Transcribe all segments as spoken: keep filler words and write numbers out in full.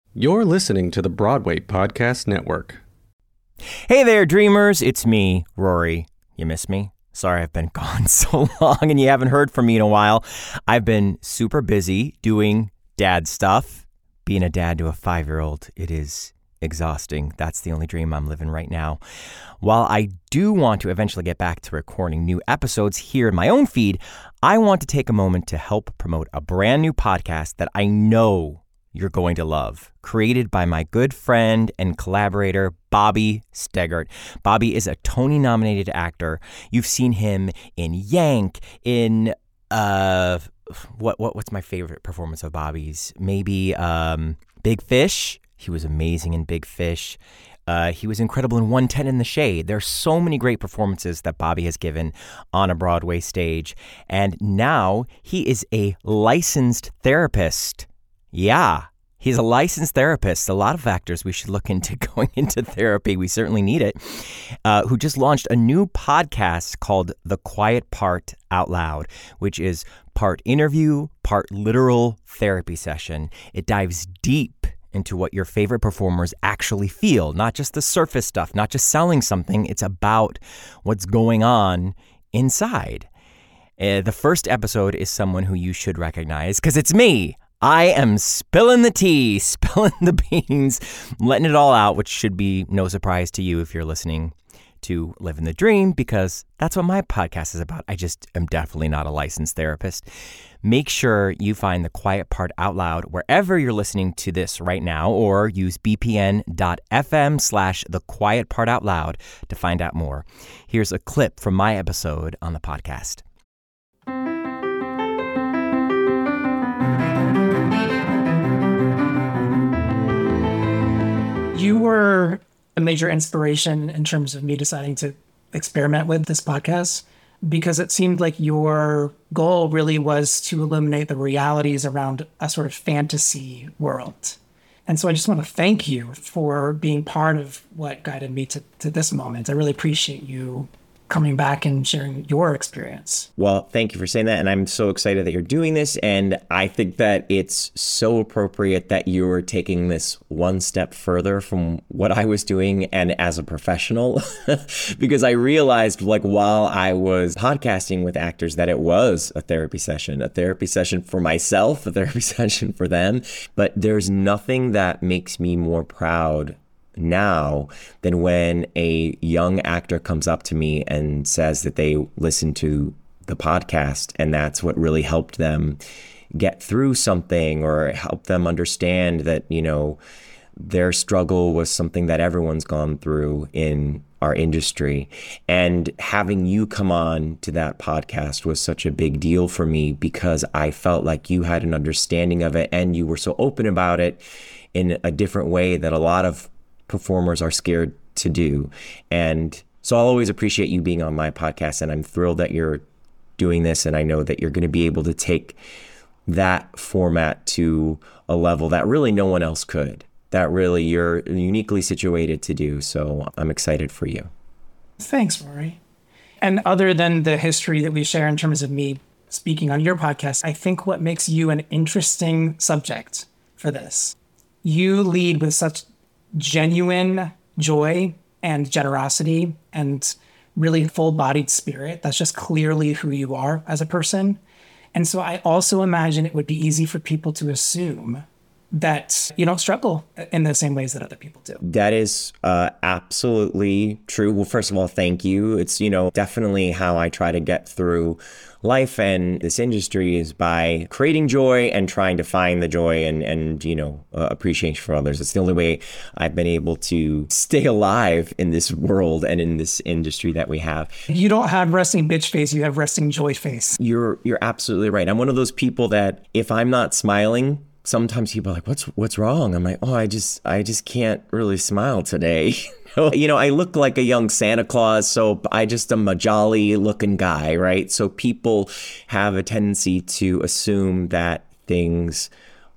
You're listening to the Broadway Podcast Network. Hey there, dreamers. It's me, Rory. You miss me? Sorry I've been gone so long and you haven't heard from me in a while. I've been super busy doing dad stuff. Being a dad to a five-year-old, it is exhausting. That's the only dream I'm living right now. While I do want to eventually get back to recording new episodes here in my own feed, I want to take a moment to help promote a brand new podcast that I know you're going to love, created by my good friend and collaborator, Bobby Steggert. Bobby is a Tony-nominated actor. You've seen him in Yank, in, uh, what what what's my favorite performance of Bobby's? Maybe um, Big Fish. He was amazing in Big Fish. Uh, he was incredible in one ten in the Shade. There's so many great performances that Bobby has given on a Broadway stage. And now he is a licensed therapist. Yeah, he's a licensed therapist. A lot of actors we should look into going into therapy. We certainly need it. Uh, who just launched a new podcast called The Quiet Part Out Loud, which is part interview, part literal therapy session. It dives deep into what your favorite performers actually feel, not just the surface stuff, not just selling something. It's about what's going on inside. Uh, the first episode is someone who you should recognize because it's me. I am spilling the tea, spilling the beans, letting it all out, which should be no surprise to you if you're listening to Living the Dream, because that's what my podcast is about. I just am definitely not a licensed therapist. Make sure you find The Quiet Part Out Loud wherever you're listening to this right now, or use bpn.fm slash The Quiet Part Out Loud to find out more. Here's a clip from my episode on the podcast. You were a major inspiration in terms of me deciding to experiment with this podcast, because it seemed like your goal really was to illuminate the realities around a sort of fantasy world. And so I just want to thank you for being part of what guided me to, to this moment. I really appreciate you coming back and sharing your experience. Well, thank you for saying that. And I'm so excited that you're doing this. And I think that it's so appropriate that you're taking this one step further from what I was doing and as a professional, because I realized, like, while I was podcasting with actors, that it was a therapy session, a therapy session for myself, a therapy session for them. But there's nothing that makes me more proud now than when a young actor comes up to me and says that they listened to the podcast and that's what really helped them get through something, or help them understand that, you know, their struggle was something that everyone's gone through in our industry. And having you come on to that podcast was such a big deal for me, because I felt like you had an understanding of it and you were so open about it in a different way that a lot of performers are scared to do. And so I'll always appreciate you being on my podcast, and I'm thrilled that you're doing this, and I know that you're going to be able to take that format to a level that really no one else could, that really you're uniquely situated to do. So I'm excited for you. Thanks, Rory. And other than the history that we share in terms of me speaking on your podcast, I think what makes you an interesting subject for this, you lead with such genuine joy and generosity and really full-bodied spirit. That's just clearly who you are as a person. And so I also imagine it would be easy for people to assume that you don't struggle in the same ways that other people do. That is uh, absolutely true. Well, first of all, thank you. It's, you know, definitely how I try to get through life and this industry is by creating joy and trying to find the joy and, and you know, uh, appreciation for others. It's the only way I've been able to stay alive in this world and in this industry that we have. You don't have resting bitch face, you have resting joy face. You're you're absolutely right. I'm one of those people that if I'm not smiling, sometimes people are like, what's what's wrong? I'm like, oh, I just I just can't really smile today. You know, I look like a young Santa Claus, so I just am a jolly looking guy, right? So people have a tendency to assume that things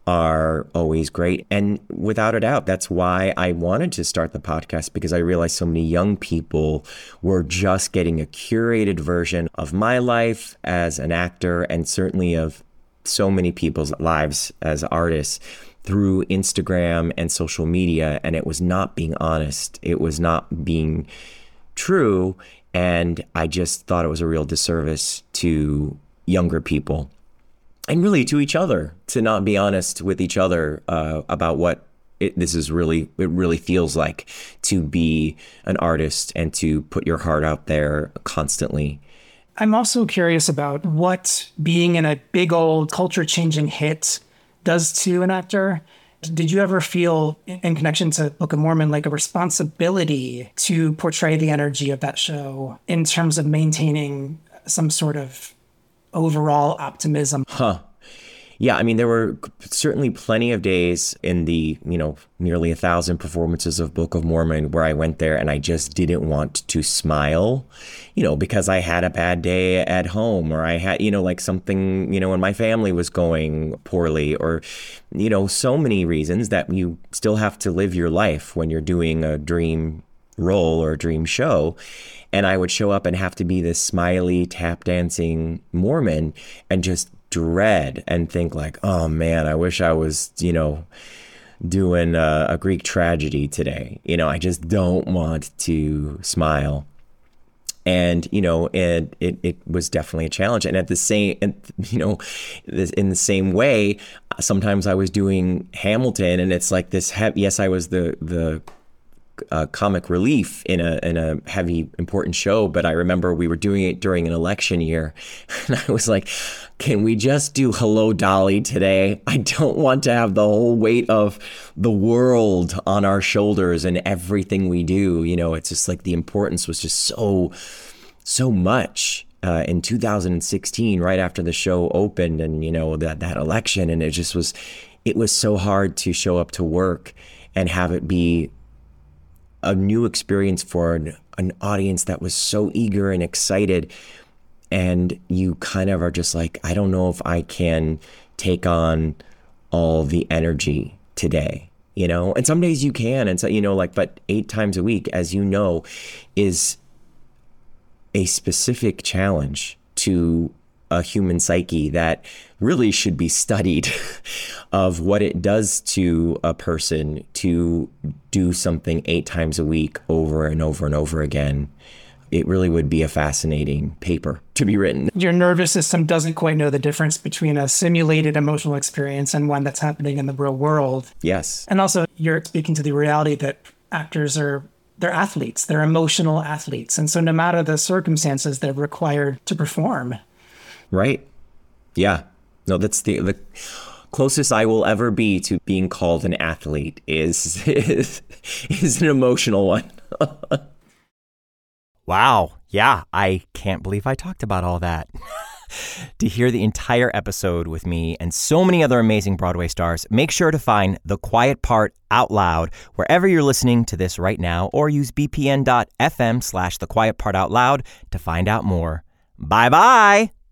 are always great. And without a doubt, that's why I wanted to start the podcast, because I realized so many young people were just getting a curated version of my life as an actor, and certainly of so many people's lives as artists. through Instagram and social media, and it was not being honest. It was not being true. And I just thought it was a real disservice to younger people and really to each other to not be honest with each other uh, about what it, this is really, it really feels like to be an artist and to put your heart out there constantly. I'm also curious about what being in a big old culture-changing hit does to an actor. Did you ever feel, in connection to Book of Mormon, like a responsibility to portray the energy of that show in terms of maintaining some sort of overall optimism? Huh. Yeah, I mean, there were certainly plenty of days in the, you know, nearly a thousand performances of Book of Mormon where I went there and I just didn't want to smile, you know, because I had a bad day at home, or I had, you know, like something, you know, when my family was going poorly, or, you know, so many reasons that you still have to live your life when you're doing a dream role or a dream show. And I would show up and have to be this smiley, tap dancing Mormon and just dread and think like, oh man, I wish I was, you know, doing a, a Greek tragedy today. You know, I just don't want to smile. And, you know, it, it, it was definitely a challenge. And at the same, you know, in the same way, sometimes I was doing Hamilton and it's like this, he- yes, I was the, the, Uh, comic relief in a in a heavy, important show. But I remember we were doing it during an election year. And I was like, can we just do Hello, Dolly today? I don't want to have the whole weight of the world on our shoulders and everything we do. You know, it's just like the importance was just so, so much uh, in two thousand sixteen, right after the show opened and, you know, that, that election. And it just was, it was so hard to show up to work and have it be a new experience for an, an audience that was so eager and excited. And you kind of are just like, I don't know if I can take on all the energy today, you know? And some days you can. And so, you know, like, but eight times a week, as you know, is a specific challenge to a human psyche that really should be studied of what it does to a person to do something eight times a week over and over and over again. It really would be a fascinating paper to be written. Your nervous system doesn't quite know the difference between a simulated emotional experience and one that's happening in the real world. Yes. And also you're speaking to the reality that actors are, they're athletes, they're emotional athletes. And so no matter the circumstances, they're required to perform. Right. Yeah. No, that's the the closest I will ever be to being called an athlete is is, is an emotional one. Wow. Yeah. I can't believe I talked about all that. To hear the entire episode with me and so many other amazing Broadway stars, make sure to find The Quiet Part Out Loud wherever you're listening to this right now, or use bpn.fm slash The Quiet Part Out Loud to find out more. Bye-bye.